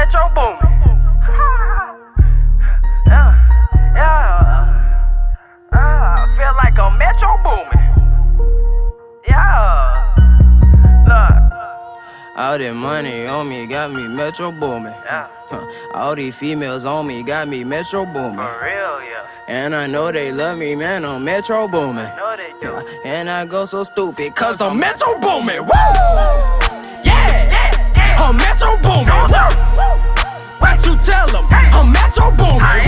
Metro Boomin. I feel like I'm Metro Boomin. Yeah. Look. All that money on me got me Metro Boomin. Yeah. All these females on me got me Metro Boomin. For real, yeah. And I know they love me, man, I'm Metro Boomin. No, they do. And I go so stupid, cause I'm Metro Boomin. Woo! Yeah! I'm Metro Boomin. What you tell them? I'm Metro Boomin.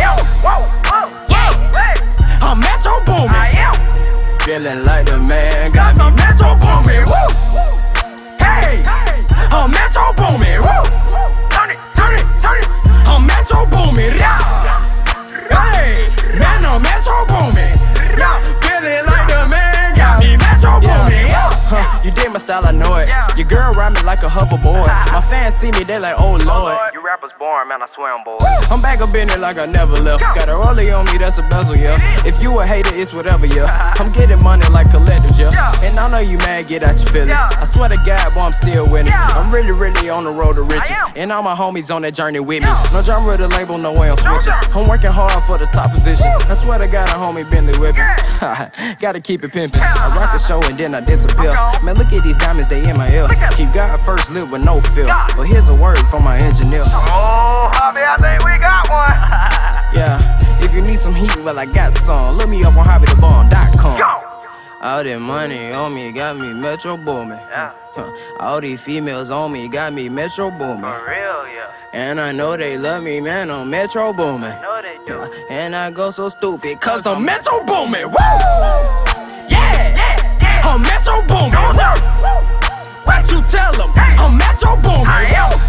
Yeah! I'm Metro Boomin. Feeling like the man got me Metro Boomin. Woo! Hey! I'm Metro Boomin. Woo! Turn it! I'm Metro Boomin. Hey! Man, I'm Metro Boomin. Feeling like the man got me Metro Boomin. You dig my style, I know it. Your girl ride me like a hoverboard. My fans see me, they like, oh lord. You rappers boring, man, I swear I'm bored. I'm back up in it like I never left. Got a rollie on me, that's a bezel, yeah. If you a hater, it's whatever, yeah. I'm getting money like collectors, yeah. And I know you mad, get out your feelings. I swear to God, boy, I'm still winning. I'm really on the road to riches. And all my homies on that journey with me. No genre of the label, no way I'm switching. I'm working hard for the top position. I swear to God, a homie Bentley whipping. Gotta keep it pimping. I rock the show and then I disappear. Man, look at these diamonds, they in my ear. Keep God first, live with no fear. But here's a word from my engineer. Oh, Hobby, I think we got one. Yeah, if you need some heat, well, I got some. Look me up on hobbythebomb.com. All that money on me got me Metro Boomin. All these females on me got me Metro Boomin. For real, yeah. And I know they love me, man, I'm Metro Boomin. No, they do. And I go so stupid, cause I'm Metro Boomin. Woo! Yeah! I'm Metro Boomin. What you tell them? I'm Metro Boomin.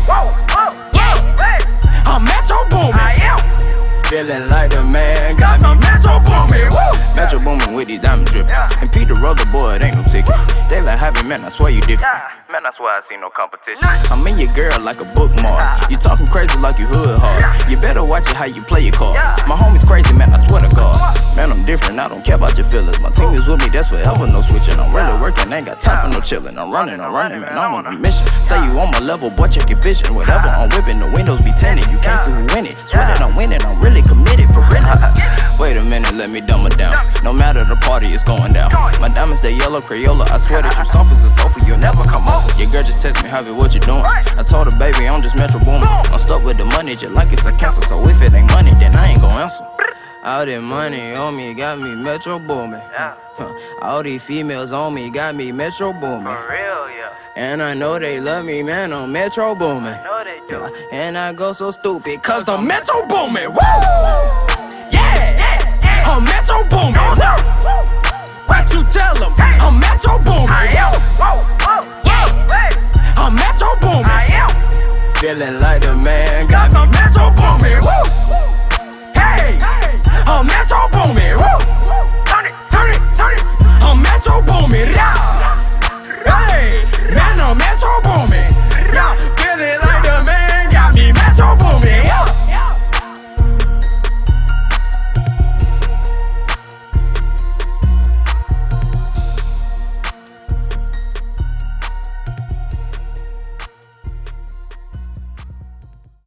Yeah! I'm Metro Boomin. Feeling like the man got me Metro Boomin. Metro Boomin with these diamonds drippin'. And Peter Ruther, boy, it ain't no ticket. They like happy, man, I swear you different. Man, that's why I see no competition. I'm in your girl like a bookmark. You talking crazy like you hood hard. You better watch it how you play your cards. My homies crazy, man, I swear to God. Man, I'm different, I don't care about your feelings. My team is with me, that's forever, no switching. I'm really working, ain't got time for no chilling. I'm running, man, I'm on a mission. Say you on my level, boy, check your vision. Whatever I'm whipping, the windows be tinted. You can't see who win it. Swear that I'm winning, I'm really committed for real. Wait a minute, let me dumb it down. No matter the party, it's going down. My diamonds, they yellow Crayola. I swear that you soft as a sofa, you'll never come over. Your girl just text me, Javi, what you doing? I told her, baby, I'm just Metro Boomin. I'm stuck with the money, just like it's a cancer. So if it ain't money, then I ain't gon' answer. All that money on me got me Metro Boomin. All these females on me got me Metro Boomin. For real, yeah. And I know they love me, man, I'm Metro Boomin. No, they do. And I go so stupid, cause I'm Metro Boomin. Woo! Yeah! I'm Metro Boomin. What you tell them? I'm